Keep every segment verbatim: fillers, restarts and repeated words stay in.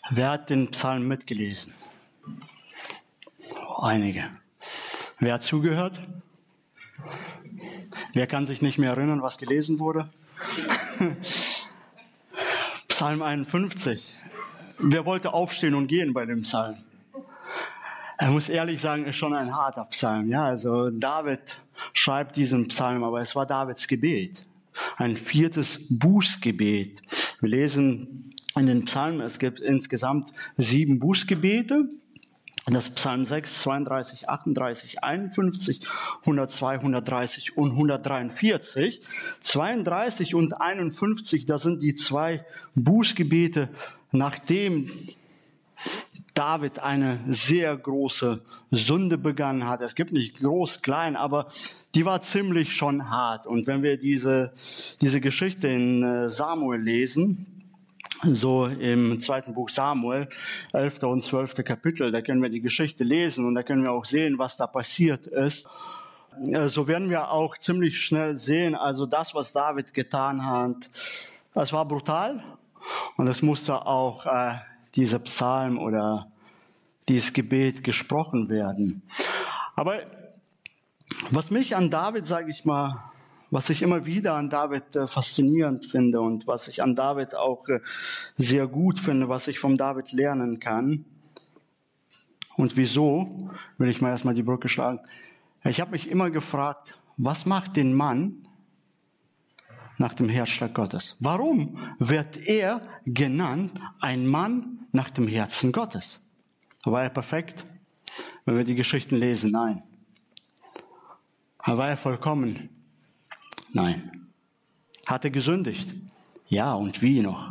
Wer hat den Psalm mitgelesen? Oh, einige. Wer hat zugehört? Wer kann sich nicht mehr erinnern, was gelesen wurde? Psalm einundfünfzig. Wer wollte aufstehen und gehen bei dem Psalm? Ich muss ehrlich sagen, ist schon ein harter Psalm. Ja, also David schreibt diesen Psalm, aber es war Davids Gebet. Ein viertes Bußgebet. Wir lesen in den Psalmen, es gibt insgesamt sieben Bußgebete. Das Psalm sechs, zweiunddreißig, achtunddreißig, einundfünfzig, hundertzwei, hundertdreißig und hundertdreiundvierzig. zweiunddreißig und einundfünfzig, das sind die zwei Bußgebete, nachdem David eine sehr große Sünde begangen hat. Es gibt nicht groß, klein, aber die war ziemlich schon hart. Und wenn wir diese, diese Geschichte in Samuel lesen, so im zweiten Buch Samuel, elfte und zwölfte Kapitel, da können wir die Geschichte lesen und da können wir auch sehen, was da passiert ist. So werden wir auch ziemlich schnell sehen, also das, was David getan hat, das war brutal und es musste auch äh, dieser Psalm oder dieses Gebet gesprochen werden. Aber was mich an David, sage ich mal, was ich immer wieder an David äh, faszinierend finde und was ich an David auch äh, sehr gut finde, was ich vom David lernen kann. Und wieso, will ich mal erstmal die Brücke schlagen. Ich habe mich immer gefragt, was macht den Mann nach dem Herzschlag Gottes? Warum wird er genannt ein Mann nach dem Herzen Gottes? War er perfekt? Wenn wir die Geschichten lesen, nein. War er vollkommen? Nein. Hat er gesündigt? Ja, und wie noch?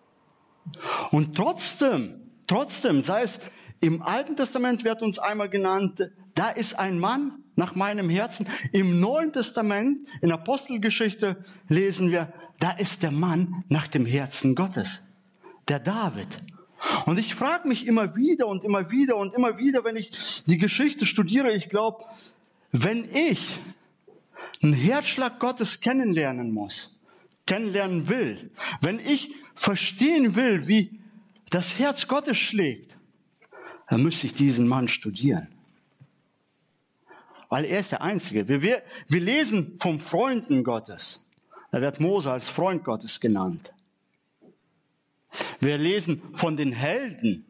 Und trotzdem, trotzdem, sei es im Alten Testament wird uns einmal genannt, da ist ein Mann nach meinem Herzen. Im Neuen Testament, in Apostelgeschichte lesen wir, da ist der Mann nach dem Herzen Gottes. Der David. Und ich frage mich immer wieder und immer wieder und immer wieder, wenn ich die Geschichte studiere, ich glaube, wenn ich einen Herzschlag Gottes kennenlernen muss, kennenlernen will, wenn ich verstehen will, wie das Herz Gottes schlägt, dann müsste ich diesen Mann studieren. Weil er ist der Einzige. Wir, wir, wir lesen vom Freunden Gottes. Da wird Mose als Freund Gottes genannt. Wir lesen von den Helden.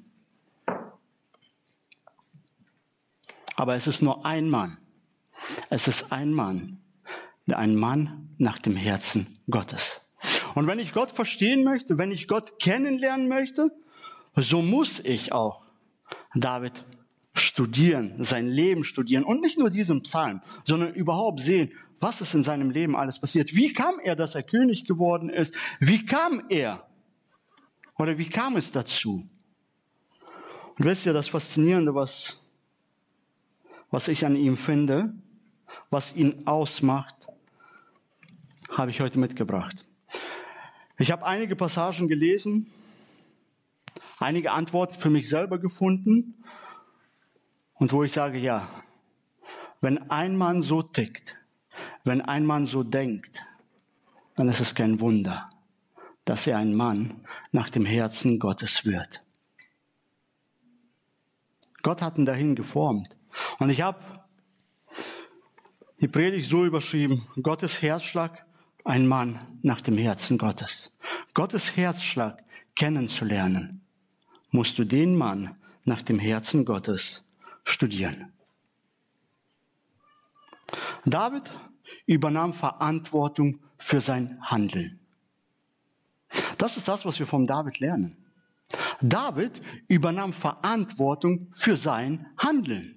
Aber es ist nur ein Mann. Es ist ein Mann. Ein Mann nach dem Herzen Gottes. Und wenn ich Gott verstehen möchte, wenn ich Gott kennenlernen möchte, so muss ich auch David studieren, sein Leben studieren und nicht nur diesen Psalm, sondern überhaupt sehen, was ist in seinem Leben alles passiert. Wie kam er, dass er König geworden ist? Wie kam er? Oder wie kam es dazu? Und wisst ihr, das Faszinierende, was, was ich an ihm finde, was ihn ausmacht, habe ich heute mitgebracht. Ich habe einige Passagen gelesen, einige Antworten für mich selber gefunden und wo ich sage, ja, wenn ein Mann so tickt, wenn ein Mann so denkt, dann ist es kein Wunder, dass er ein Mann nach dem Herzen Gottes wird. Gott hat ihn dahin geformt. Und ich habe die Predigt so überschrieben, Gottes Herzschlag, ein Mann nach dem Herzen Gottes. Gottes Herzschlag kennenzulernen, musst du den Mann nach dem Herzen Gottes studieren. David übernahm Verantwortung für sein Handeln. Das ist das, was wir vom David lernen. David übernahm Verantwortung für sein Handeln.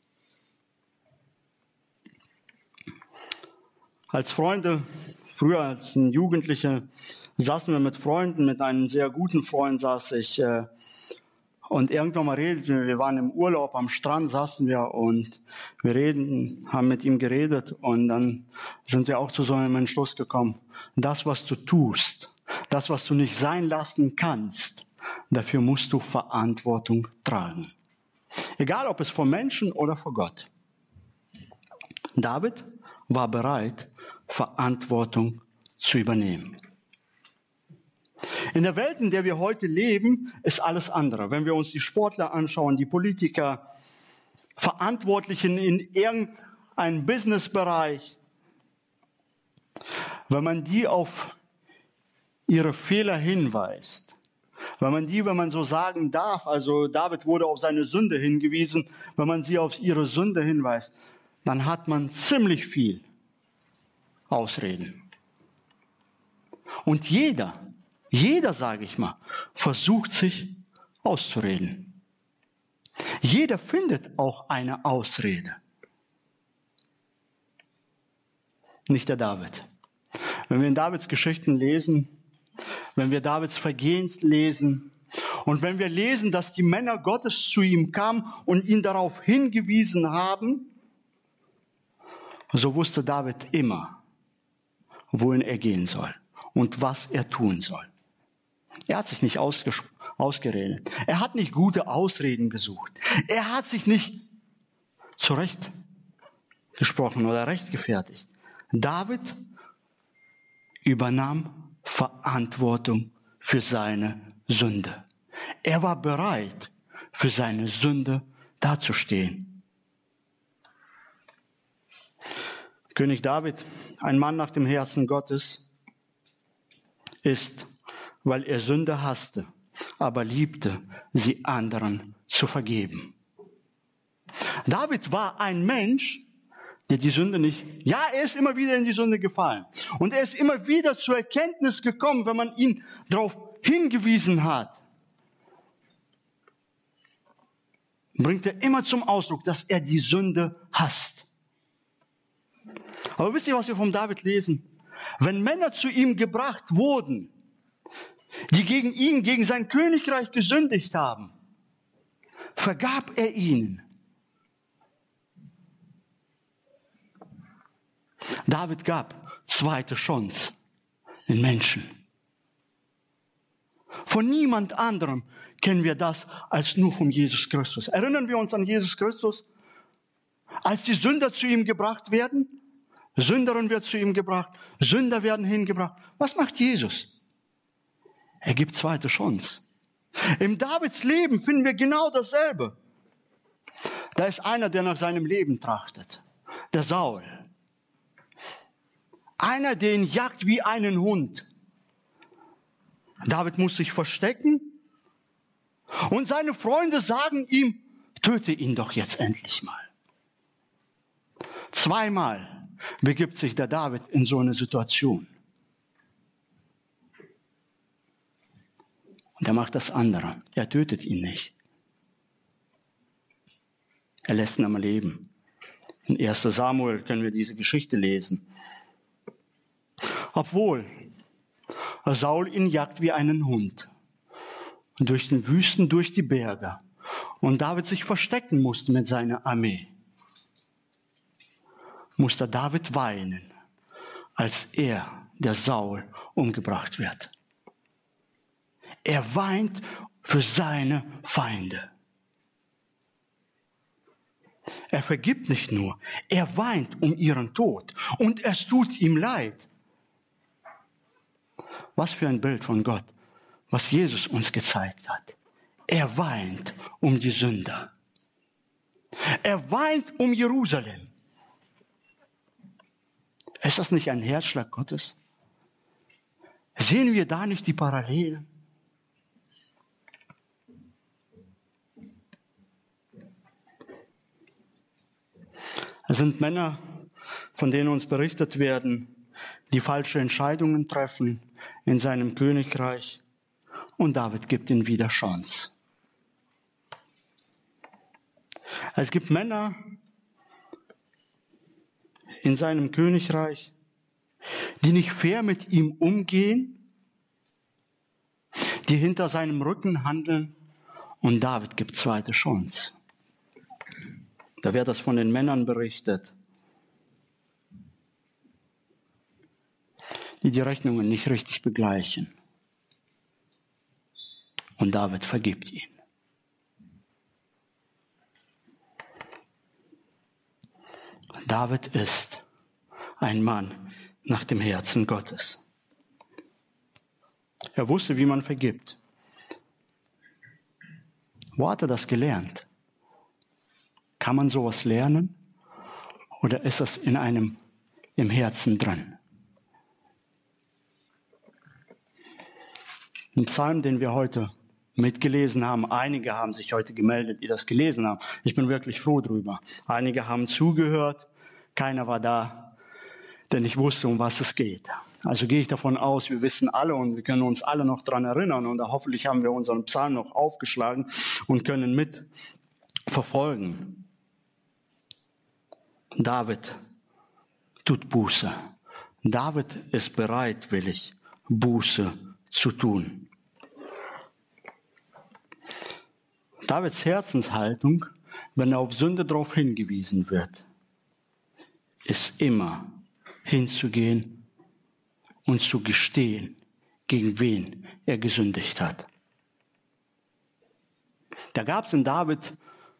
Als Freunde, früher als ein Jugendlicher, saßen wir mit Freunden, mit einem sehr guten Freund saß ich äh, und irgendwann mal redeten wir, wir waren im Urlaub, am Strand saßen wir und wir reden, haben mit ihm geredet und dann sind wir auch zu so einem Entschluss gekommen. Das, was du tust, das, was du nicht sein lassen kannst, dafür musst du Verantwortung tragen. Egal, ob es vor Menschen oder vor Gott. David war bereit, Verantwortung zu übernehmen. In der Welt, in der wir heute leben, ist alles andere. Wenn wir uns die Sportler anschauen, die Politiker, Verantwortlichen in irgendeinem Businessbereich, wenn man die auf ihre Fehler hinweist, wenn man die, wenn man so sagen darf, also David wurde auf seine Sünde hingewiesen, wenn man sie auf ihre Sünde hinweist, dann hat man ziemlich viel Ausreden. Und jeder, jeder, sage ich mal, versucht sich auszureden. Jeder findet auch eine Ausrede. Nicht der David. Wenn wir in Davids Geschichten lesen, wenn wir Davids Vergehens lesen und wenn wir lesen, dass die Männer Gottes zu ihm kamen und ihn darauf hingewiesen haben, so wusste David immer, wohin er gehen soll und was er tun soll. Er hat sich nicht ausges- ausgeredet. Er hat nicht gute Ausreden gesucht. Er hat sich nicht zurechtgesprochen oder rechtgefertigt. David übernahm Verantwortung für seine Sünde. Er war bereit, für seine Sünde dazustehen. König David, ein Mann nach dem Herzen Gottes, ist, weil er Sünde hasste, aber liebte, sie anderen zu vergeben. David war ein Mensch, der die Sünde nicht, ja, er ist immer wieder in die Sünde gefallen. Und er ist immer wieder zur Erkenntnis gekommen, wenn man ihn darauf hingewiesen hat, bringt er immer zum Ausdruck, dass er die Sünde hasst. Aber wisst ihr, was wir vom David lesen? Wenn Männer zu ihm gebracht wurden, die gegen ihn, gegen sein Königreich gesündigt haben, vergab er ihnen. David gab zweite Chance den Menschen. Von niemand anderem kennen wir das als nur von Jesus Christus. Erinnern wir uns an Jesus Christus? Als die Sünder zu ihm gebracht werden, Sünderin wird zu ihm gebracht, Sünder werden hingebracht. Was macht Jesus? Er gibt zweite Chance. Im Davids Leben finden wir genau dasselbe. Da ist einer, der nach seinem Leben trachtet. Der Saul. Einer, der ihn jagt wie einen Hund. David muss sich verstecken. Und seine Freunde sagen ihm, töte ihn doch jetzt endlich mal. Zweimal begibt sich der David in so eine Situation. Und er macht das andere. Er tötet ihn nicht. Er lässt ihn am Leben. In erster Samuel können wir diese Geschichte lesen. Obwohl Saul ihn jagt wie einen Hund. Durch den Wüsten, durch die Berge. Und David sich verstecken musste mit seiner Armee. Musste David weinen, als er, der Saul, umgebracht wird. Er weint für seine Feinde. Er vergibt nicht nur, er weint um ihren Tod und es tut ihm leid. Was für ein Bild von Gott, was Jesus uns gezeigt hat. Er weint um die Sünder. Er weint um Jerusalem. Ist das nicht ein Herzschlag Gottes? Sehen wir da nicht die Parallelen? Es sind Männer, von denen uns berichtet werden, die falsche Entscheidungen treffen in seinem Königreich. Und David gibt ihnen wieder Chance. Es gibt Männer in seinem Königreich, die nicht fair mit ihm umgehen, die hinter seinem Rücken handeln. Und David gibt zweite Chance. Da wird das von den Männern berichtet, die die Rechnungen nicht richtig begleichen. Und David vergibt ihn. David ist ein Mann nach dem Herzen Gottes. Er wusste, wie man vergibt. Wo hat er das gelernt? Kann man sowas lernen? Oder ist das in einem im Herzen drin? Im Psalm, den wir heute mitgelesen haben, einige haben sich heute gemeldet, die das gelesen haben. Ich bin wirklich froh drüber. Einige haben zugehört, keiner war da, denn ich wusste, um was es geht. Also gehe ich davon aus, wir wissen alle und wir können uns alle noch daran erinnern und hoffentlich haben wir unseren Psalm noch aufgeschlagen und können mit verfolgen. David tut Buße. David ist bereitwillig, Buße zu tun. Davids Herzenshaltung, wenn er auf Sünde darauf hingewiesen wird, ist immer hinzugehen und zu gestehen, gegen wen er gesündigt hat. Da gab es in David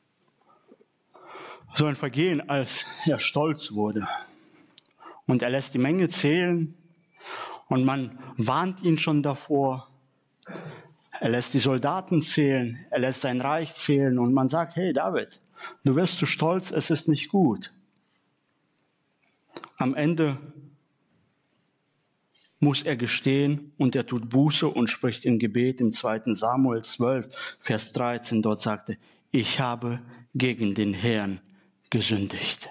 so ein Vergehen, als er stolz wurde. Und er lässt die Menge zählen und man warnt ihn schon davor. Er lässt die Soldaten zählen, er lässt sein Reich zählen und man sagt, hey David, du wirst zu stolz, es ist nicht gut. Am Ende muss er gestehen und er tut Buße und spricht im Gebet im zweiten Samuel zwölf, Vers dreizehn, dort sagte, ich habe gegen den Herrn gesündigt.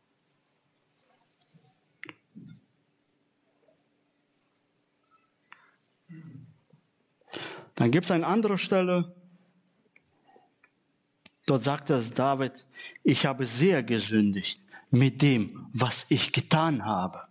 Dann gibt es eine andere Stelle, dort sagt er David, ich habe sehr gesündigt mit dem, was ich getan habe.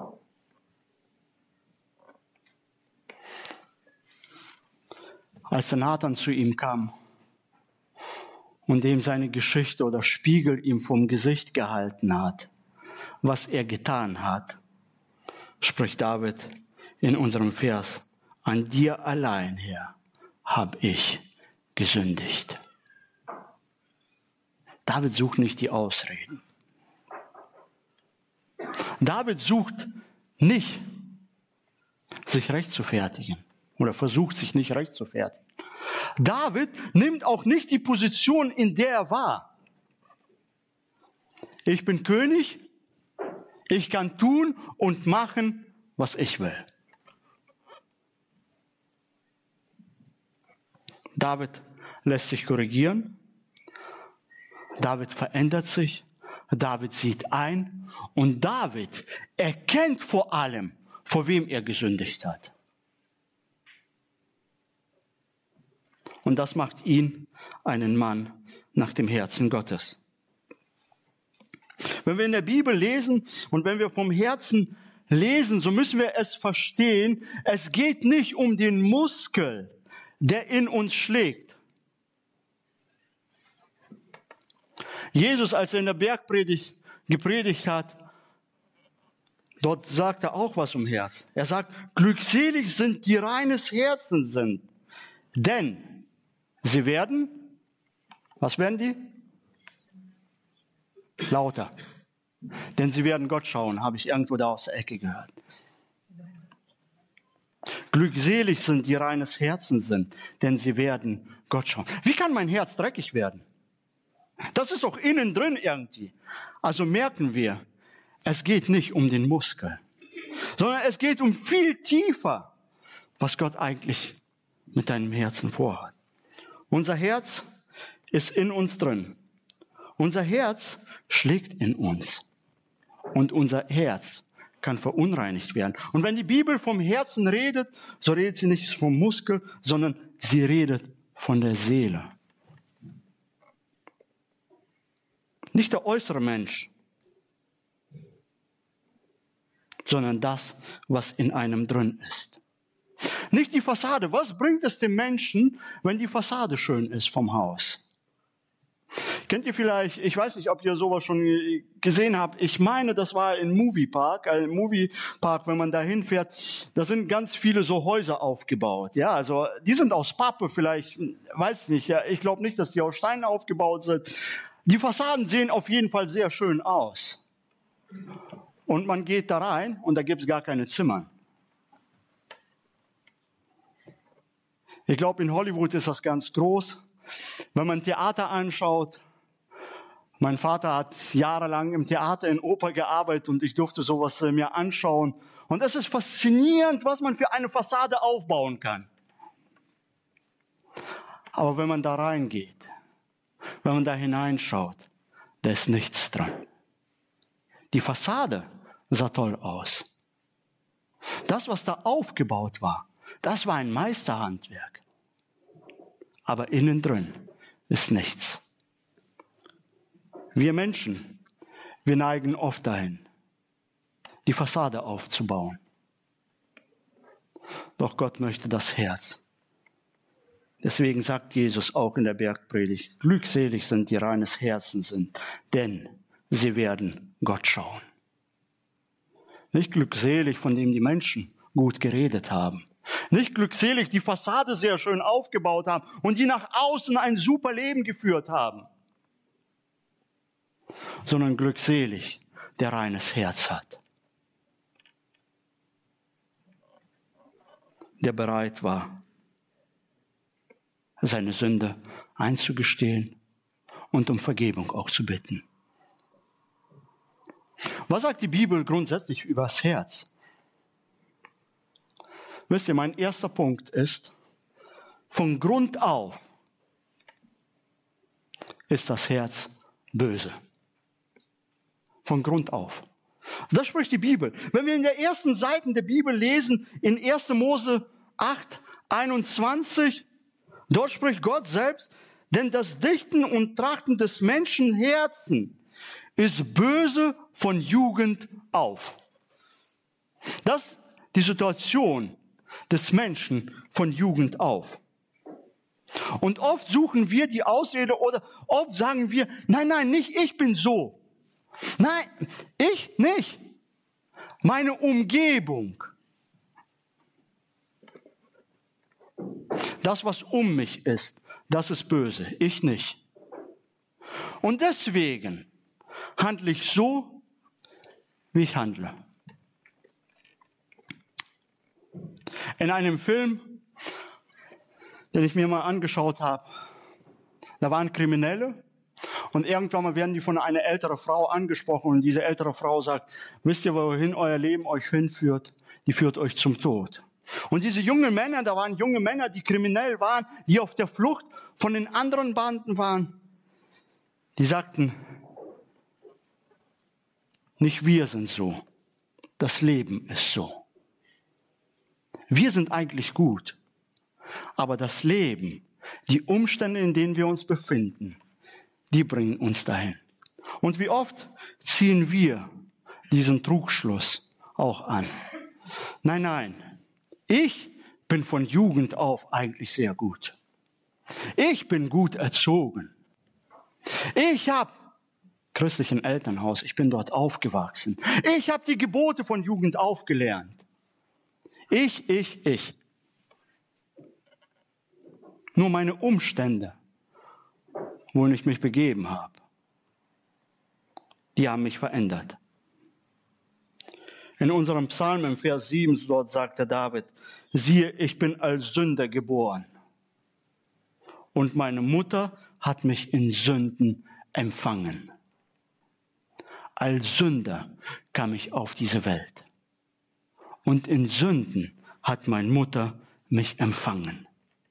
Als der Nathan zu ihm kam und ihm seine Geschichte oder Spiegel ihm vom Gesicht gehalten hat, was er getan hat, spricht David in unserem Vers, an dir allein, Herr, habe ich gesündigt. David sucht nicht die Ausreden. David sucht nicht, sich rechtfertigen oder versucht, sich nicht rechtfertigen. David nimmt auch nicht die Position, in der er war. Ich bin König, ich kann tun und machen, was ich will. David lässt sich korrigieren, David verändert sich, David sieht ein und David erkennt vor allem, vor wem er gesündigt hat. Und das macht ihn einen Mann nach dem Herzen Gottes. Wenn wir in der Bibel lesen und wenn wir vom Herzen lesen, so müssen wir es verstehen, es geht nicht um den Muskel, der in uns schlägt. Jesus, als er in der Bergpredigt gepredigt hat, dort sagt er auch was um Herz. Er sagt, glückselig sind die reines Herzen sind, denn sie werden, was werden die? Lauter. Denn sie werden Gott schauen, habe ich irgendwo da aus der Ecke gehört. Glückselig sind die reines Herzen sind, denn sie werden Gott schauen. Wie kann mein Herz dreckig werden? Das ist doch innen drin irgendwie. Also merken wir, es geht nicht um den Muskel, sondern es geht um viel tiefer, was Gott eigentlich mit deinem Herzen vorhat. Unser Herz ist in uns drin. Unser Herz schlägt in uns. Und unser Herz kann verunreinigt werden. Und wenn die Bibel vom Herzen redet, so redet sie nicht vom Muskel, sondern sie redet von der Seele. Nicht der äußere Mensch, sondern das, was in einem drin ist. Nicht die Fassade. Was bringt es dem Menschen, wenn die Fassade schön ist vom Haus? Kennt ihr vielleicht, ich weiß nicht, ob ihr sowas schon gesehen habt, ich meine, das war in Moviepark, ein Moviepark, wenn man da hinfährt, da sind ganz viele so Häuser aufgebaut. Ja, also die sind aus Pappe vielleicht, weiß ich nicht, ja, ich glaube nicht, dass die aus Steinen aufgebaut sind. Die Fassaden sehen auf jeden Fall sehr schön aus. Und man geht da rein und da gibt es gar keine Zimmer. Ich glaube, in Hollywood ist das ganz groß. Wenn man Theater anschaut, mein Vater hat jahrelang im Theater in Oper gearbeitet und ich durfte sowas mir anschauen. Und es ist faszinierend, was man für eine Fassade aufbauen kann. Aber wenn man da reingeht, wenn man da hineinschaut, da ist nichts dran. Die Fassade sah toll aus. Das, was da aufgebaut war, das war ein Meisterhandwerk. Aber innen drin ist nichts. Wir Menschen, wir neigen oft dahin, die Fassade aufzubauen. Doch Gott möchte das Herz. Deswegen sagt Jesus auch in der Bergpredigt, glückselig sind die reines Herzens sind, denn sie werden Gott schauen. Nicht glückselig, von dem die Menschen gut geredet haben. Nicht glückselig, die Fassade sehr schön aufgebaut haben und die nach außen ein super Leben geführt haben. Sondern glückselig, der reines Herz hat. Der bereit war, seine Sünde einzugestehen und um Vergebung auch zu bitten. Was sagt die Bibel grundsätzlich über das Herz? Wisst ihr, mein erster Punkt ist, von Grund auf ist das Herz böse. Von Grund auf. Das spricht die Bibel. Wenn wir in der ersten Seiten der Bibel lesen, in erster Mose acht, einundzwanzig, dort spricht Gott selbst, denn das Dichten und Trachten des Menschenherzen ist böse von Jugend auf. Das ist die Situation des Menschen von Jugend auf. Und oft suchen wir die Ausrede oder oft sagen wir, nein, nein, nicht ich bin so. Nein, ich nicht. Meine Umgebung. Das, was um mich ist, das ist böse. Ich nicht. Und deswegen handle ich so, wie ich handle. In einem Film, den ich mir mal angeschaut habe, da waren Kriminelle und irgendwann mal werden die von einer älteren Frau angesprochen und diese ältere Frau sagt, wisst ihr, wohin euer Leben euch hinführt? Die führt euch zum Tod. Und diese jungen Männer, da waren junge Männer, die kriminell waren, die auf der Flucht von den anderen Banden waren, die sagten, nicht wir sind so, das Leben ist so. Wir sind eigentlich gut, aber das Leben, die Umstände, in denen wir uns befinden, die bringen uns dahin. Und wie oft ziehen wir diesen Trugschluss auch an? Nein, nein, ich bin von Jugend auf eigentlich sehr gut. Ich bin gut erzogen. Ich habe christlichen Elternhaus, ich bin dort aufgewachsen. Ich habe die Gebote von Jugend auf gelernt. Ich, ich, ich. Nur meine Umstände, wohin ich mich begeben habe, die haben mich verändert. In unserem Psalm im Vers sieben, dort sagte David, siehe, ich bin als Sünder geboren. Und meine Mutter hat mich in Sünden empfangen. Als Sünder kam ich auf diese Welt. Und in Sünden hat meine Mutter mich empfangen.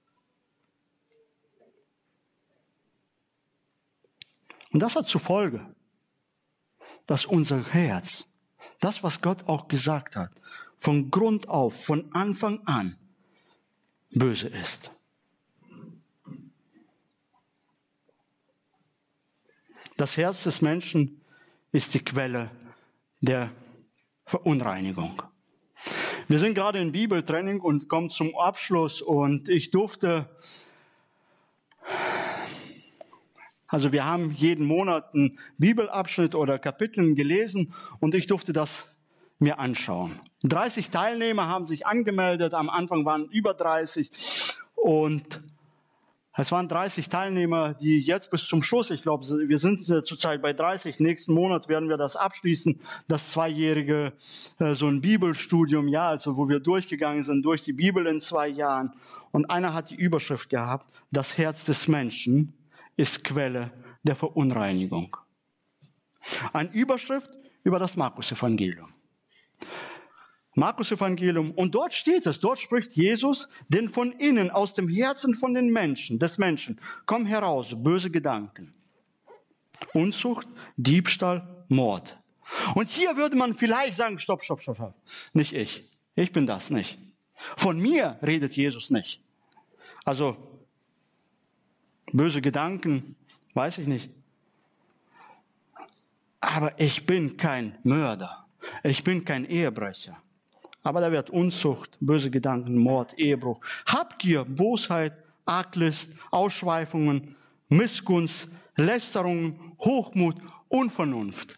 Und das hat zur Folge, dass unser Herz, das, was Gott auch gesagt hat, von Grund auf, von Anfang an, böse ist. Das Herz des Menschen ist die Quelle der Verunreinigung. Wir sind gerade in Bibeltraining und kommen zum Abschluss und ich durfte, also wir haben jeden Monat einen Bibelabschnitt oder Kapitel gelesen und ich durfte das mir anschauen. dreißig Teilnehmer haben sich angemeldet, am Anfang waren über dreißig und es waren dreißig Teilnehmer, die jetzt bis zum Schluss, ich glaube, wir sind zurzeit bei dreißig, nächsten Monat werden wir das abschließen, das zweijährige, so ein Bibelstudium, ja, also wo wir durchgegangen sind durch die Bibel in zwei Jahren. Und einer hat die Überschrift gehabt, das Herz des Menschen ist Quelle der Verunreinigung. Eine Überschrift über das Markus-Evangelium. Markus-Evangelium, und dort steht es, dort spricht Jesus, denn von innen, aus dem Herzen von den Menschen, des Menschen, kommen heraus böse Gedanken. Unzucht, Diebstahl, Mord. Und hier würde man vielleicht sagen, stopp, stopp, stopp, stopp. Nicht ich. Ich bin das nicht. Von mir redet Jesus nicht. Also, böse Gedanken, weiß ich nicht. Aber ich bin kein Mörder. Ich bin kein Ehebrecher. Aber da wird Unzucht, böse Gedanken, Mord, Ehebruch, Habgier, Bosheit, Arglist, Ausschweifungen, Missgunst, Lästerungen, Hochmut, Unvernunft.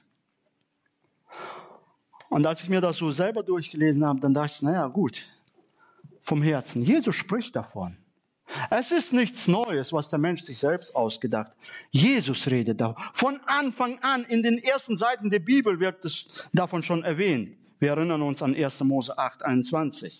Und als ich mir das so selber durchgelesen habe, dann dachte ich, naja, gut, vom Herzen. Jesus spricht davon. Es ist nichts Neues, was der Mensch sich selbst ausgedacht hat. Jesus redet davon. Von Anfang an, in den ersten Seiten der Bibel wird es davon schon erwähnt. Wir erinnern uns an erster Mose acht, einundzwanzig.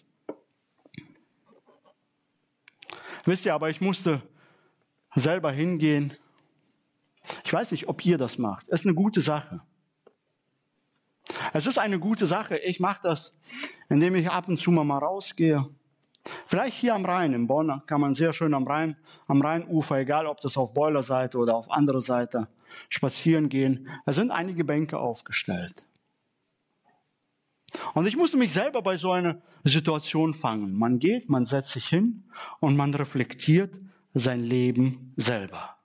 Wisst ihr, aber ich musste selber hingehen. Ich weiß nicht, ob ihr das macht. Es ist eine gute Sache. Es ist eine gute Sache. Ich mache das, indem ich ab und zu mal rausgehe. Vielleicht hier am Rhein, in Bonn, kann man sehr schön am Rhein, am Rheinufer, egal ob das auf Boilerseite oder auf andere Seite, spazieren gehen. Da sind einige Bänke aufgestellt. Und ich musste mich selber bei so einer Situation fangen. Man geht, man setzt sich hin und man reflektiert sein Leben selber.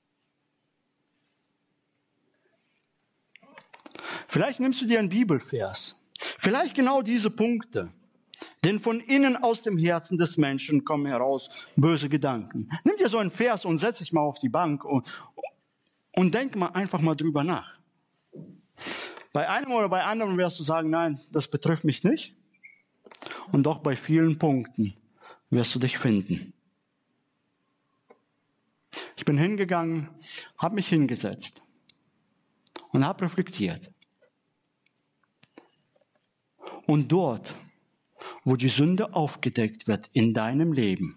Vielleicht nimmst du dir einen Bibelvers. Vielleicht genau diese Punkte. Denn von innen aus dem Herzen des Menschen kommen heraus böse Gedanken. Nimm dir so einen Vers und setz dich mal auf die Bank und, und denk mal einfach mal drüber nach. Bei einem oder bei anderen wirst du sagen, nein, das betrifft mich nicht. Und doch bei vielen Punkten wirst du dich finden. Ich bin hingegangen, habe mich hingesetzt und habe reflektiert. Und dort, wo die Sünde aufgedeckt wird in deinem Leben,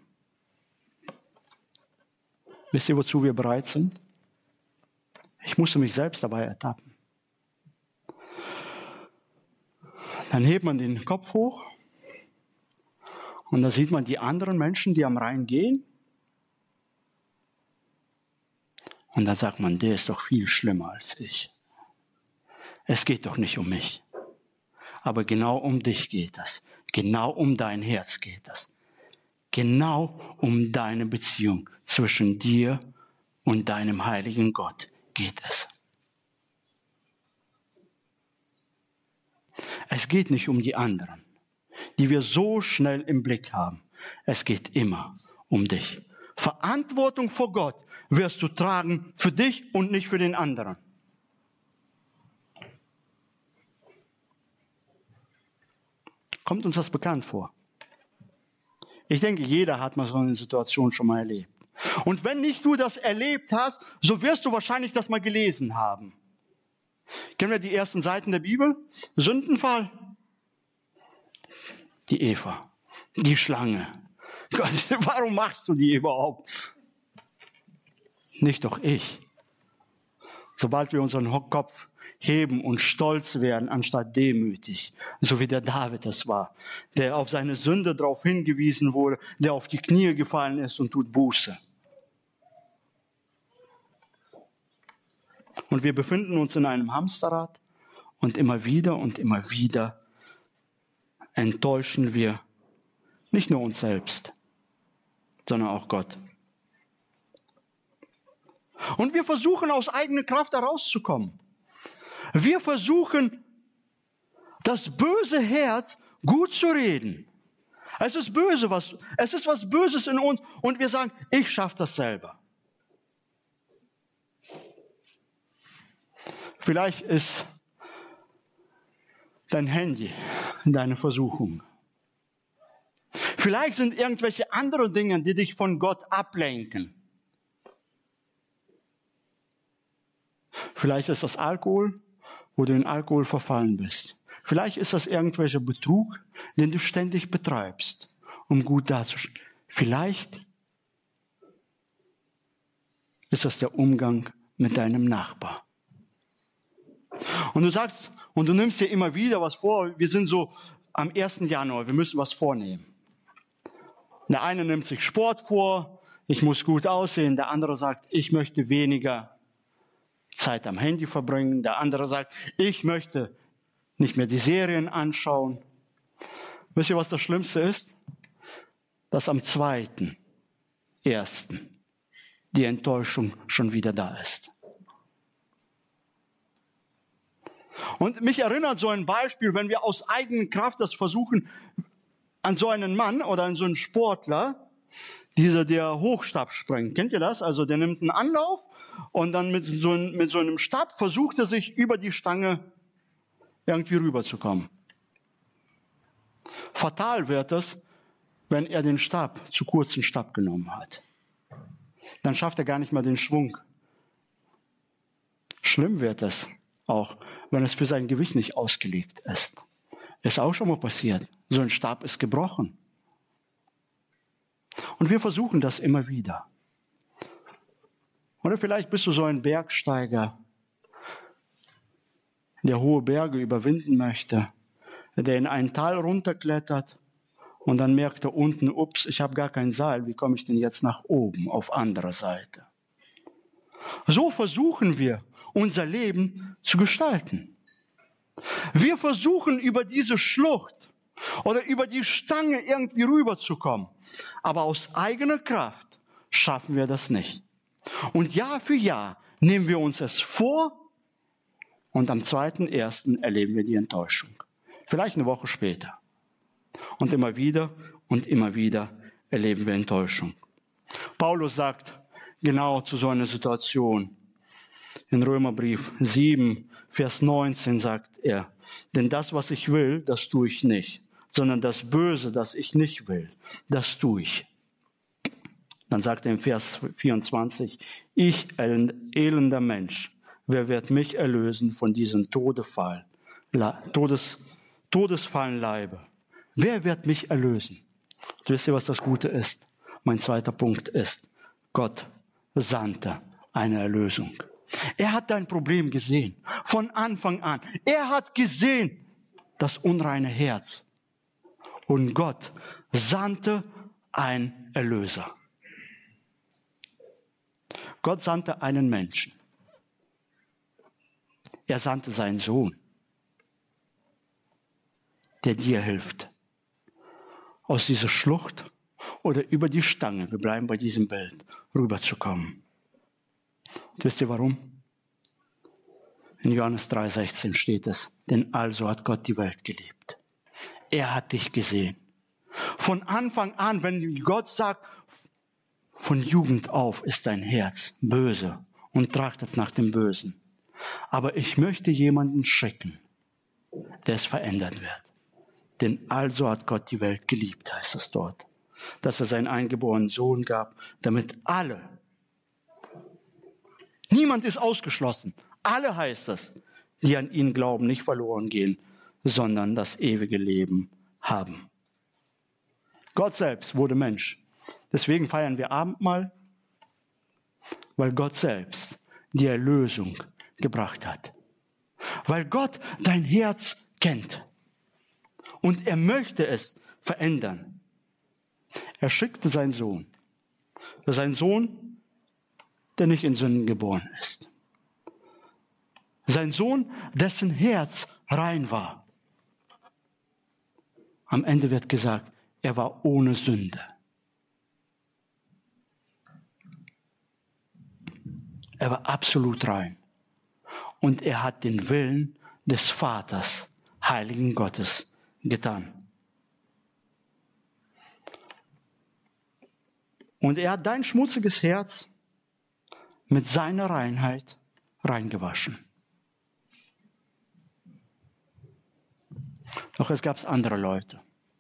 wisst ihr, wozu wir bereit sind? Ich musste mich selbst dabei ertappen. Dann hebt man den Kopf hoch und da sieht man die anderen Menschen, die am Rhein gehen. Und dann sagt man, der ist doch viel schlimmer als ich. Es geht doch nicht um mich. Aber genau um dich geht es. Genau um dein Herz geht es. Genau um deine Beziehung zwischen dir und deinem heiligen Gott geht es. Es geht nicht um die anderen, die wir so schnell im Blick haben. Es geht immer um dich. Verantwortung vor Gott wirst du tragen für dich und nicht für den anderen. Kommt uns das bekannt vor? Ich denke, jeder hat mal so eine Situation schon mal erlebt. Und wenn nicht du das erlebt hast, so wirst du wahrscheinlich das mal gelesen haben. Kennen wir die ersten Seiten der Bibel? Sündenfall. Die Eva, die Schlange. Gott, warum machst du die überhaupt? Nicht doch ich. Sobald wir unseren Kopf heben und stolz werden, anstatt demütig, so wie der David es war, der auf seine Sünde darauf hingewiesen wurde, der auf die Knie gefallen ist und tut Buße. Und wir befinden uns in einem Hamsterrad und immer wieder und immer wieder enttäuschen wir nicht nur uns selbst, sondern auch Gott. Und wir versuchen aus eigener Kraft da rauszukommen. Wir versuchen, das böse Herz gut zu reden. Es ist böse, was, es ist was Böses in uns und wir sagen, ich schaffe das selber. Vielleicht ist dein Handy deine Versuchung. Vielleicht sind irgendwelche andere Dinge, die dich von Gott ablenken. Vielleicht ist das Alkohol, wo du in Alkohol verfallen bist. Vielleicht ist das irgendwelcher Betrug, den du ständig betreibst, um gut dazustehen. Vielleicht ist das der Umgang mit deinem Nachbar. Und du sagst, und du nimmst dir immer wieder was vor, wir sind so am ersten Januar, wir müssen was vornehmen. Der eine nimmt sich Sport vor, ich muss gut aussehen, der andere sagt, ich möchte weniger Zeit am Handy verbringen, der andere sagt, ich möchte nicht mehr die Serien anschauen. Wisst ihr, was das Schlimmste ist? Dass am zweiten, ersten die Enttäuschung schon wieder da ist. Und mich erinnert so ein Beispiel, wenn wir aus eigener Kraft das versuchen, an so einen Mann oder an so einen Sportler, dieser, der Hochstab springt. Kennt ihr das? Also der nimmt einen Anlauf und dann mit so, ein, mit so einem Stab versucht er sich über die Stange irgendwie rüberzukommen. Fatal wird es, wenn er den Stab, zu kurzen Stab genommen hat. Dann schafft er gar nicht mehr den Schwung. Schlimm wird es auch, wenn es für sein Gewicht nicht ausgelegt ist. Ist auch schon mal passiert. So ein Stab ist gebrochen. Und wir versuchen das immer wieder. Oder vielleicht bist du so ein Bergsteiger, der hohe Berge überwinden möchte, der in ein Tal runterklettert und dann merkt er unten, ups, ich habe gar kein Seil, wie komme ich denn jetzt nach oben auf andere Seite? So versuchen wir, unser Leben zu gestalten. Wir versuchen, über diese Schlucht oder über die Stange irgendwie rüberzukommen. Aber aus eigener Kraft schaffen wir das nicht. Und Jahr für Jahr nehmen wir uns es vor und am zweiten ersten erleben wir die Enttäuschung. Vielleicht eine Woche später. Und immer wieder und immer wieder erleben wir Enttäuschung. Paulus sagt genau zu so einer Situation, in Römerbrief sieben, Vers neunzehn sagt er, denn das, was ich will, das tue ich nicht, sondern das Böse, das ich nicht will, das tue ich. Dann sagt er im Vers vierundzwanzig, ich, elender Mensch, wer wird mich erlösen von diesem Todesfall, Todes, Todesfallen Leibe? Wer wird mich erlösen? Und wisst ihr, was das Gute ist? Mein zweiter Punkt ist, Gott sandte eine Erlösung. Er hat dein Problem gesehen, von Anfang an. Er hat gesehen, das unreine Herz. Und Gott sandte einen Erlöser. Gott sandte einen Menschen. Er sandte seinen Sohn, der dir hilft, aus dieser Schlucht oder über die Stange, wir bleiben bei diesem Bild, rüberzukommen. Und wisst ihr warum? In Johannes drei sechzehn steht es, denn also hat Gott die Welt geliebt. Er hat dich gesehen. Von Anfang an, wenn Gott sagt, von Jugend auf ist dein Herz böse und trachtet nach dem Bösen. Aber ich möchte jemanden schicken, der es verändern wird. Denn also hat Gott die Welt geliebt, heißt es dort. Dass er seinen eingeborenen Sohn gab, damit alle, niemand ist ausgeschlossen, alle heißt es, die an ihn glauben, nicht verloren gehen, sondern das ewige Leben haben. Gott selbst wurde Mensch. Deswegen feiern wir Abendmahl, weil Gott selbst die Erlösung gebracht hat. Weil Gott dein Herz kennt. Und er möchte es verändern. Er schickte seinen Sohn. Sein Sohn, der nicht in Sünden geboren ist. Sein Sohn, dessen Herz rein war. Am Ende wird gesagt, er war ohne Sünde. Er war absolut rein. Und er hat den Willen des Vaters, Heiligen Gottes, getan. Und er hat dein schmutziges Herz mit seiner Reinheit reingewaschen. Doch es gab andere Leute.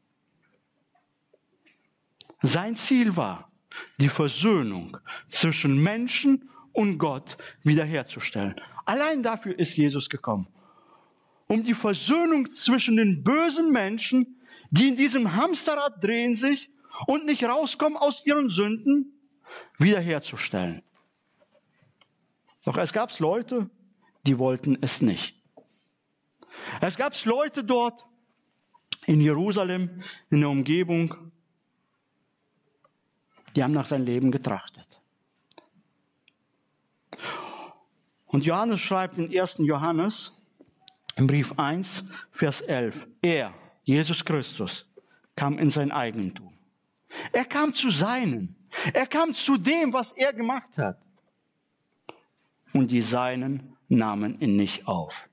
Sein Ziel war, die Versöhnung zwischen Menschen und Gott wiederherzustellen. Allein dafür ist Jesus gekommen. Um die Versöhnung zwischen den bösen Menschen, die in diesem Hamsterrad drehen sich und nicht rauskommen aus ihren Sünden, wiederherzustellen. Doch es gab Leute, die wollten es nicht. Es gab Leute dort in Jerusalem, in der Umgebung, die haben nach seinem Leben getrachtet. Und Johannes schreibt in ersten Johannes, im Brief eins, Vers elf, er, Jesus Christus, kam in sein Eigentum. Er kam zu Seinen. Er kam zu dem, was er gemacht hat. Und die Seinen nahmen ihn nicht auf.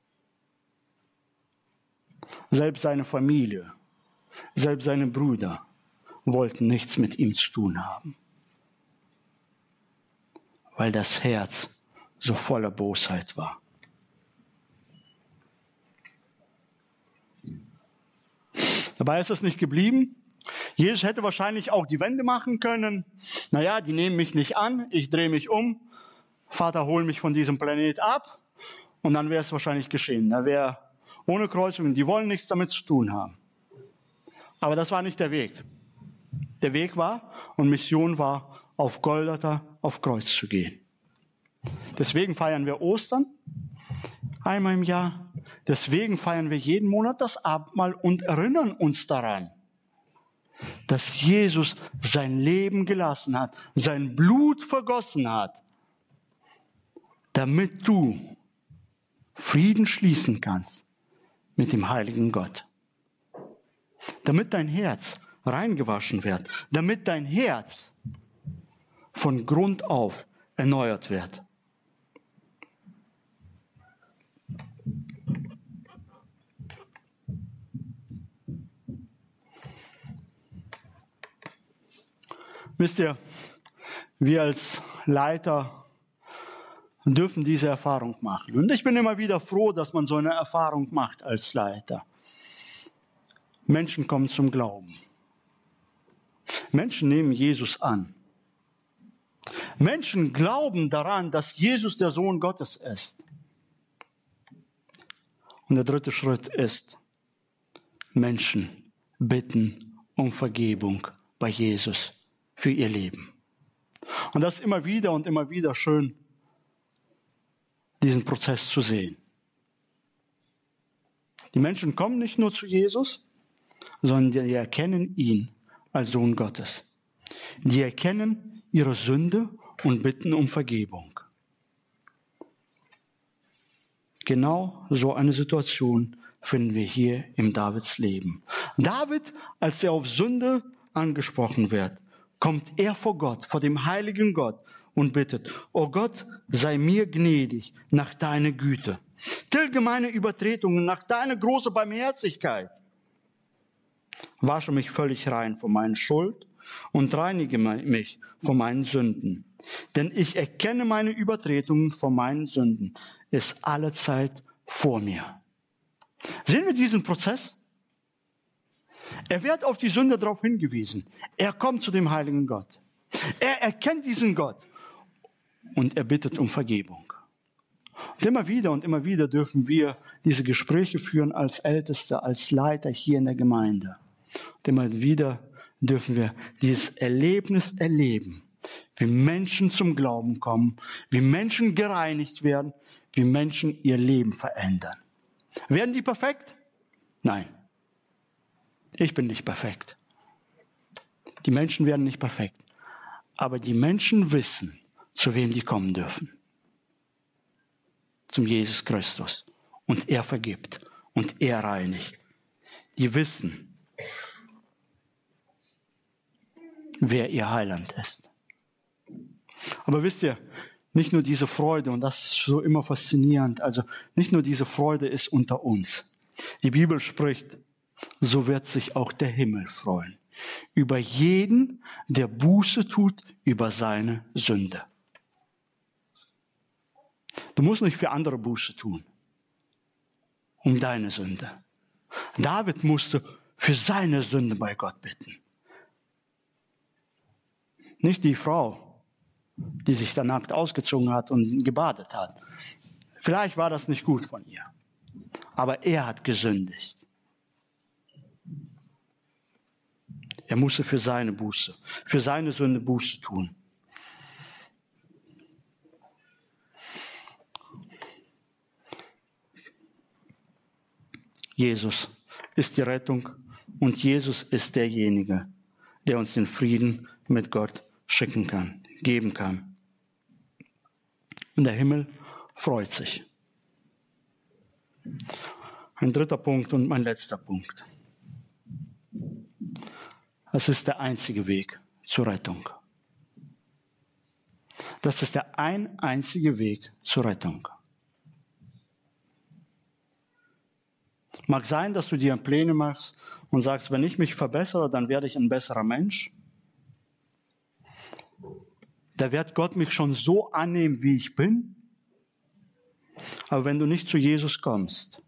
Selbst seine Familie, selbst seine Brüder wollten nichts mit ihm zu tun haben. Weil das Herz so voller Bosheit war. Dabei ist es nicht geblieben. Jesus hätte wahrscheinlich auch die Wende machen können. Naja, die nehmen mich nicht an, ich drehe mich um. Vater, hol mich von diesem Planet ab. Und dann wäre es wahrscheinlich geschehen. Da wäre ohne Kreuzungen, die wollen nichts damit zu tun haben. Aber das war nicht der Weg. Der Weg war und Mission war, auf Golgatha, auf Kreuz zu gehen. Deswegen feiern wir Ostern einmal im Jahr. Deswegen feiern wir jeden Monat das Abendmahl und erinnern uns daran, dass Jesus sein Leben gelassen hat, sein Blut vergossen hat, damit du Frieden schließen kannst mit dem heiligen Gott. Damit dein Herz reingewaschen wird, damit dein Herz von Grund auf erneuert wird. Wisst ihr, wir als Leiter dürfen diese Erfahrung machen. Und ich bin immer wieder froh, dass man so eine Erfahrung macht als Leiter. Menschen kommen zum Glauben. Menschen nehmen Jesus an. Menschen glauben daran, dass Jesus der Sohn Gottes ist. Und der dritte Schritt ist, Menschen bitten um Vergebung bei Jesus für ihr Leben. Und das ist immer wieder und immer wieder schön, diesen Prozess zu sehen. Die Menschen kommen nicht nur zu Jesus, sondern die erkennen ihn als Sohn Gottes. Die erkennen ihre Sünde und bitten um Vergebung. Genau so eine Situation finden wir hier im Davids Leben. David, als er auf Sünde angesprochen wird, kommt er vor Gott, vor dem heiligen Gott und bittet, O Gott, sei mir gnädig nach deiner Güte. Tilge meine Übertretungen nach deiner großen Barmherzigkeit. Wasche mich völlig rein von meiner Schuld und reinige mich von meinen Sünden. Denn ich erkenne meine Übertretungen von meinen Sünden. Ist alle Zeit vor mir. Sehen wir diesen Prozess? Er wird auf die Sünde darauf hingewiesen. Er kommt zu dem heiligen Gott. Er erkennt diesen Gott und er bittet um Vergebung. Und immer wieder und immer wieder dürfen wir diese Gespräche führen als Älteste, als Leiter hier in der Gemeinde. Und immer wieder dürfen wir dieses Erlebnis erleben, wie Menschen zum Glauben kommen, wie Menschen gereinigt werden, wie Menschen ihr Leben verändern. Werden die perfekt? Nein. Ich bin nicht perfekt. Die Menschen werden nicht perfekt. Aber die Menschen wissen, zu wem die kommen dürfen. Zum Jesus Christus. Und er vergibt. Und er reinigt. Die wissen, wer ihr Heiland ist. Aber wisst ihr, nicht nur diese Freude, und das ist so immer faszinierend, also nicht nur diese Freude ist unter uns. Die Bibel spricht, so wird sich auch der Himmel freuen. Über jeden, der Buße tut über seine Sünde. Du musst nicht für andere Buße tun, um deine Sünde. David musste für seine Sünde bei Gott bitten. Nicht die Frau, die sich da nackt ausgezogen hat und gebadet hat. Vielleicht war das nicht gut von ihr. Aber er hat gesündigt. Er musste für seine Buße, für seine Sünde Buße tun. Jesus ist die Rettung und Jesus ist derjenige, der uns den Frieden mit Gott schicken kann, geben kann. Und der Himmel freut sich. Ein dritter Punkt und mein letzter Punkt. Es ist der einzige Weg zur Rettung. Das ist der ein einzige Weg zur Rettung. Mag sein, dass du dir Pläne machst und sagst, wenn ich mich verbessere, dann werde ich ein besserer Mensch. Da wird Gott mich schon so annehmen, wie ich bin. Aber wenn du nicht zu Jesus kommst,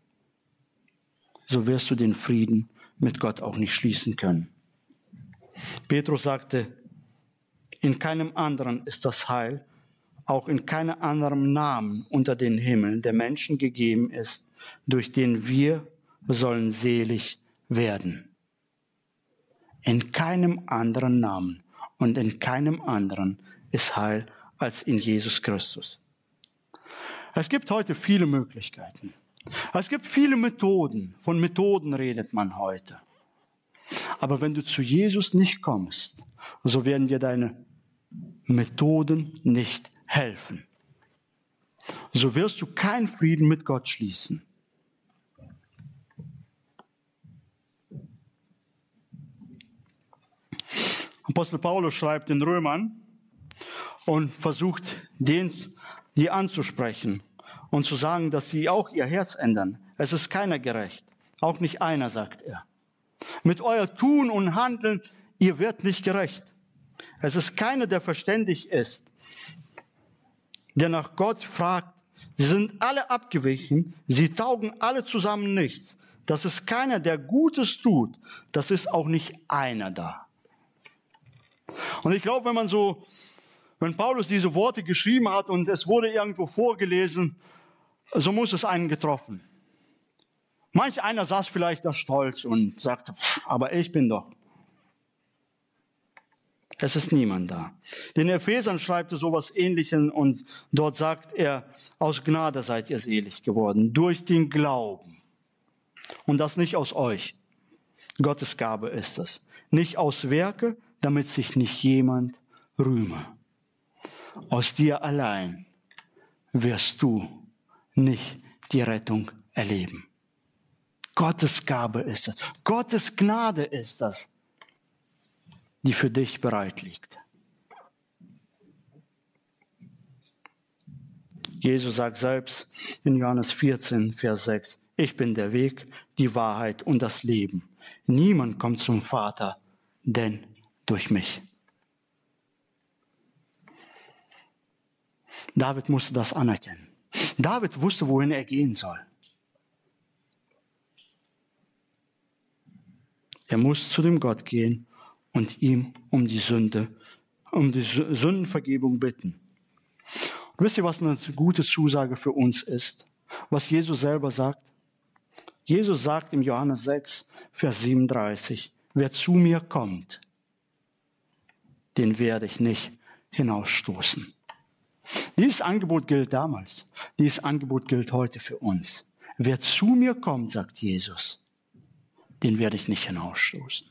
so wirst du den Frieden mit Gott auch nicht schließen können. Petrus sagte, in keinem anderen ist das Heil, auch in keinem anderen Namen unter den Himmeln der Menschen gegeben ist, durch den wir sollen selig werden. In keinem anderen Namen und in keinem anderen ist Heil als in Jesus Christus. Es gibt heute viele Möglichkeiten. Es gibt viele Methoden. Von Methoden redet man heute. Aber wenn du zu Jesus nicht kommst, so werden dir deine Methoden nicht helfen. So wirst du keinen Frieden mit Gott schließen. Apostel Paulus schreibt den Römern und versucht, den, die anzusprechen und zu sagen, dass sie auch ihr Herz ändern. Es ist keiner gerecht, auch nicht einer, sagt er. Mit euer Tun und Handeln, ihr werdet nicht gerecht. Es ist keiner, der verständig ist, der nach Gott fragt. Sie sind alle abgewichen, sie taugen alle zusammen nichts. Das ist keiner, der Gutes tut. Das ist auch nicht einer da. Und ich glaube, wenn man so, wenn Paulus diese Worte geschrieben hat und es wurde irgendwo vorgelesen, so muss es einen getroffen. Manch einer saß vielleicht da stolz und sagte, aber ich bin doch. Es ist niemand da. Den Ephesern schreibt er sowas Ähnliches und dort sagt er, aus Gnade seid ihr selig geworden, durch den Glauben. Und das nicht aus euch. Gottes Gabe ist es. Nicht aus Werke, damit sich nicht jemand rühme. Aus dir allein wirst du nicht die Rettung erleben. Gottes Gabe ist es. Gottes Gnade ist das, die für dich bereit liegt. Jesus sagt selbst in Johannes vierzehn, Vers sechs, ich bin der Weg, die Wahrheit und das Leben. Niemand kommt zum Vater, denn durch mich. David musste das anerkennen. David wusste, wohin er gehen soll. Er muss zu dem Gott gehen und ihm um die Sünde, um die Sündenvergebung bitten. Und wisst ihr, was eine gute Zusage für uns ist? Was Jesus selber sagt? Jesus sagt im Johannes sechs, Vers siebenunddreißig, wer zu mir kommt, den werde ich nicht hinausstoßen. Dieses Angebot gilt damals. Dieses Angebot gilt heute für uns. Wer zu mir kommt, sagt Jesus, den werde ich nicht hinausstoßen.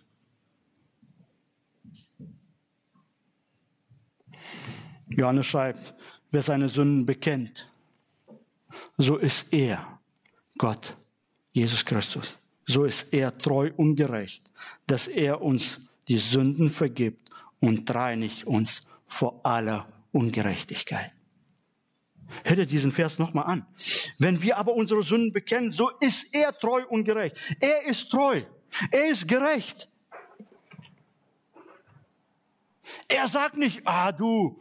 Johannes schreibt, wer seine Sünden bekennt, so ist er, Gott, Jesus Christus, so ist er treu und gerecht, dass er uns die Sünden vergibt und reinigt uns vor aller Ungerechtigkeit. Hört ihr diesen Vers nochmal an. Wenn wir aber unsere Sünden bekennen, so ist er treu und gerecht. Er ist treu. Er ist gerecht. Er sagt nicht, ah du.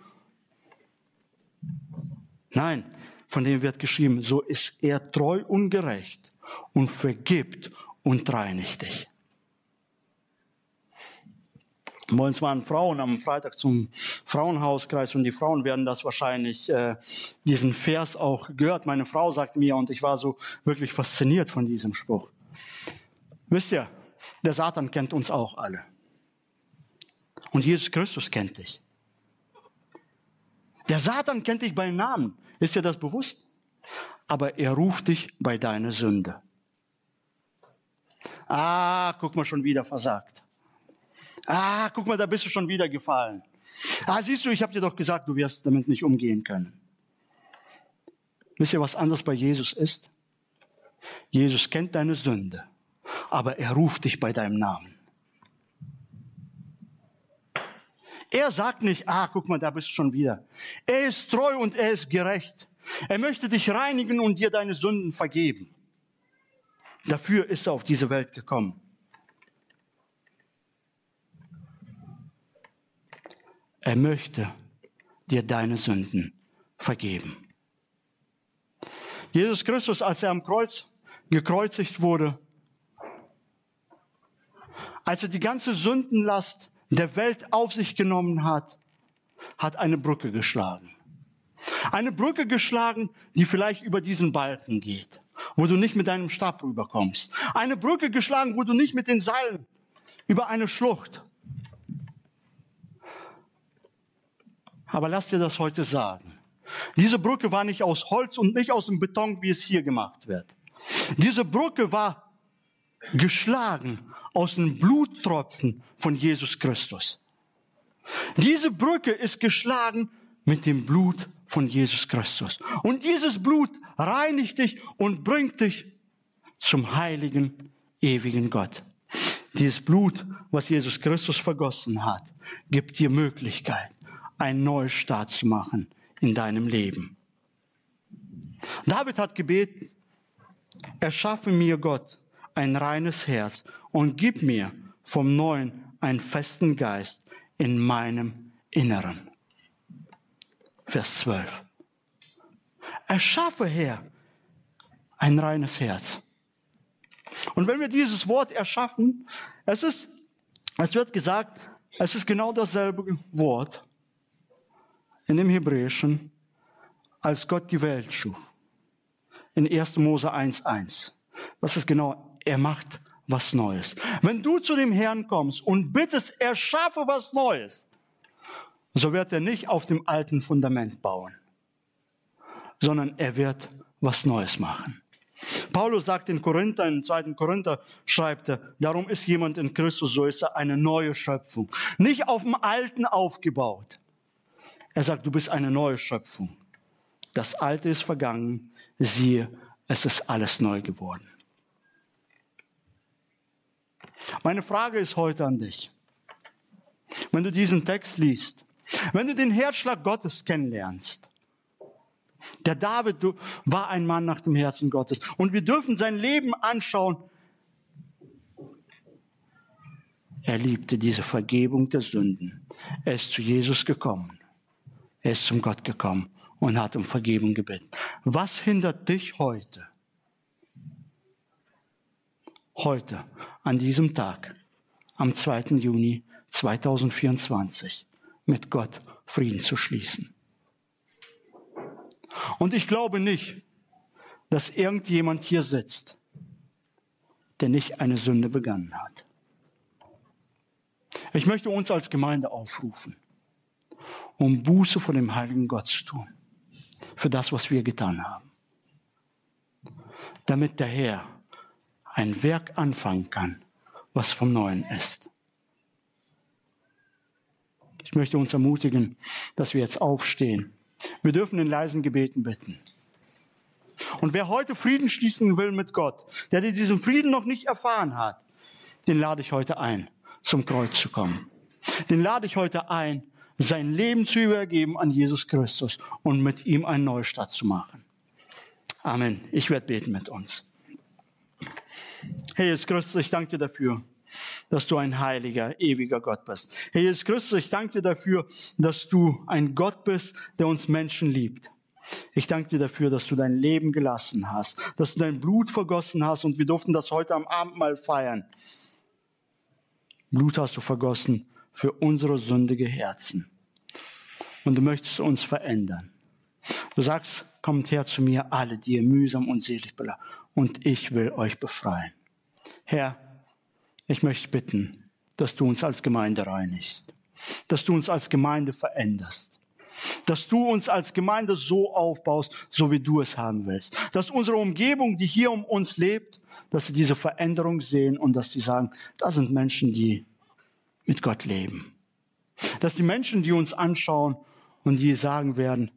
Nein, von dem wird geschrieben, so ist er treu und gerecht und vergibt und reinigt dich. Morgens waren Frauen am Freitag zum Frauenhauskreis und die Frauen werden das wahrscheinlich, äh, diesen Vers auch gehört. Meine Frau sagte mir und ich war so wirklich fasziniert von diesem Spruch. Wisst ihr, der Satan kennt uns auch alle. Und Jesus Christus kennt dich. Der Satan kennt dich bei Namen. Ist dir das bewusst? Aber er ruft dich bei deiner Sünde. Ah, guck mal, schon wieder versagt. Ah, guck mal, da bist du schon wieder gefallen. Ah, siehst du, ich habe dir doch gesagt, du wirst damit nicht umgehen können. Wisst ihr, was anders bei Jesus ist? Jesus kennt deine Sünde, aber er ruft dich bei deinem Namen. Er sagt nicht, ah, guck mal, da bist du schon wieder. Er ist treu und er ist gerecht. Er möchte dich reinigen und dir deine Sünden vergeben. Dafür ist er auf diese Welt gekommen. Er möchte dir deine Sünden vergeben. Jesus Christus, als er am Kreuz gekreuzigt wurde, als er die ganze Sündenlast der Welt auf sich genommen hat, hat eine Brücke geschlagen. Eine Brücke geschlagen, die vielleicht über diesen Balken geht, wo du nicht mit deinem Stab rüberkommst. Eine Brücke geschlagen, wo du nicht mit den Seilen über eine Schlucht. Aber lass dir das heute sagen. Diese Brücke war nicht aus Holz und nicht aus dem Beton, wie es hier gemacht wird. Diese Brücke war geschlagen aus den Bluttropfen von Jesus Christus. Diese Brücke ist geschlagen mit dem Blut von Jesus Christus. Und dieses Blut reinigt dich und bringt dich zum heiligen, ewigen Gott. Dieses Blut, was Jesus Christus vergossen hat, gibt dir Möglichkeit, einen Neustart zu machen in deinem Leben. David hat gebetet, erschaffe mir Gott ein reines Herz und gib mir vom Neuen einen festen Geist in meinem Inneren. Vers zwölf. Erschaffe, Herr, ein reines Herz. Und wenn wir dieses Wort erschaffen, es ist, es wird gesagt, es ist genau dasselbe Wort in dem Hebräischen, als Gott die Welt schuf. In erster Mose eins eins. Das ist genau, er macht was Neues. Wenn du zu dem Herrn kommst und bittest, er schaffe was Neues, so wird er nicht auf dem alten Fundament bauen, sondern er wird was Neues machen. Paulus sagt in Korinther, in zweiten Korinther schreibt er, darum ist jemand in Christus, so ist er eine neue Schöpfung. Nicht auf dem Alten aufgebaut. Er sagt, du bist eine neue Schöpfung. Das Alte ist vergangen, siehe, es ist alles neu geworden. Meine Frage ist heute an dich. Wenn du diesen Text liest, wenn du den Herzschlag Gottes kennenlernst, der David war ein Mann nach dem Herzen Gottes und wir dürfen sein Leben anschauen. Er liebte diese Vergebung der Sünden. Er ist zu Jesus gekommen. Er ist zum Gott gekommen und hat um Vergebung gebeten. Was hindert dich heute, heute, an diesem Tag, am zweiten Juni zweitausendvierundzwanzig, mit Gott Frieden zu schließen? Und ich glaube nicht, dass irgendjemand hier sitzt, der nicht eine Sünde begangen hat. Ich möchte uns als Gemeinde aufrufen, um Buße vor dem heiligen Gott zu tun, für das, was wir getan haben, damit der Herr ein Werk anfangen kann, was vom Neuen ist. Ich möchte uns ermutigen, dass wir jetzt aufstehen. Wir dürfen in leisen Gebeten bitten. Und wer heute Frieden schließen will mit Gott, der diesen Frieden noch nicht erfahren hat, den lade ich heute ein, zum Kreuz zu kommen. Den lade ich heute ein, sein Leben zu übergeben an Jesus Christus und mit ihm einen Neustart zu machen. Amen. Ich werde beten mit uns. Herr Jesus Christus, ich danke dir dafür, dass du ein heiliger, ewiger Gott bist. Herr Jesus Christus, ich danke dir dafür, dass du ein Gott bist, der uns Menschen liebt. Ich danke dir dafür, dass du dein Leben gelassen hast, dass du dein Blut vergossen hast und wir durften das heute am Abendmahl feiern. Blut hast du vergossen für unsere sündige Herzen. Und du möchtest uns verändern. Du sagst, kommt her zu mir, alle, die ihr mühsam und selig beladen, und ich will euch befreien. Herr, ich möchte bitten, dass du uns als Gemeinde reinigst. dass du uns als Gemeinde veränderst. Dass du uns als Gemeinde so aufbaust, so wie du es haben willst. Dass unsere Umgebung, die hier um uns lebt, dass sie diese Veränderung sehen und dass sie sagen, da sind Menschen, die mit Gott leben. Dass die Menschen, die uns anschauen und die sagen werden,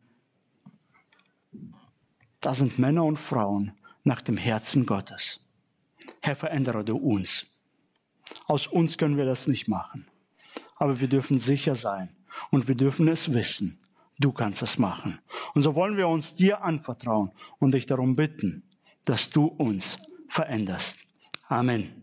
da sind Männer und Frauen nach dem Herzen Gottes. Herr, verändere du uns. Aus uns können wir das nicht machen. Aber wir dürfen sicher sein und wir dürfen es wissen. Du kannst es machen. Und so wollen wir uns dir anvertrauen und dich darum bitten, dass du uns veränderst. Amen.